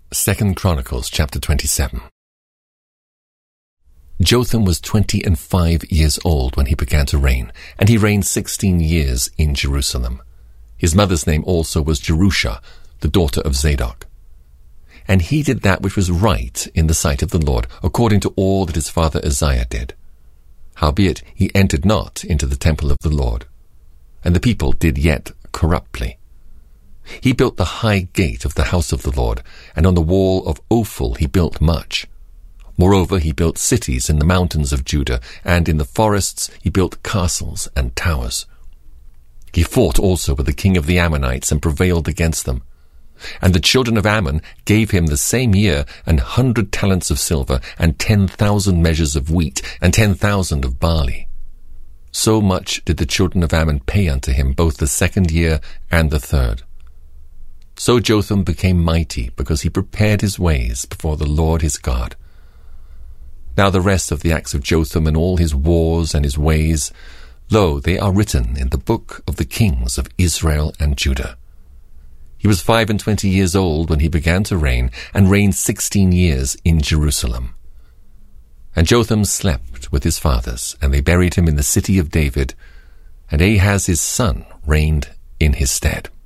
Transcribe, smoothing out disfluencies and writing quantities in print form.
2 Chronicles chapter 27. Jotham was 25 years old when he began to reign, and he reigned 16 years in Jerusalem. His mother's name also was Jerusha, the daughter of Zadok. And he did that which was right in the sight of the Lord, according to all that his father Uzziah did. Howbeit he entered not into the temple of the Lord, and the people did yet corruptly. He built the high gate of the house of the Lord, and on the wall of Ophel he built much. Moreover, he built cities in the mountains of Judah, and in the forests he built castles and towers. He fought also with the king of the Ammonites, and prevailed against them. And the children of Ammon gave him the same year 100 talents of silver, and 10,000 measures of wheat, and 10,000 of barley. So much did the children of Ammon pay unto him, both the second year and the third. So Jotham became mighty, because he prepared his ways before the Lord his God. Now the rest of the acts of Jotham, and all his wars and his ways, lo, they are written in the book of the kings of Israel and Judah. He was 25 years old when he began to reign, and reigned 16 years in Jerusalem. And Jotham slept with his fathers, and they buried him in the city of David, and Ahaz his son reigned in his stead.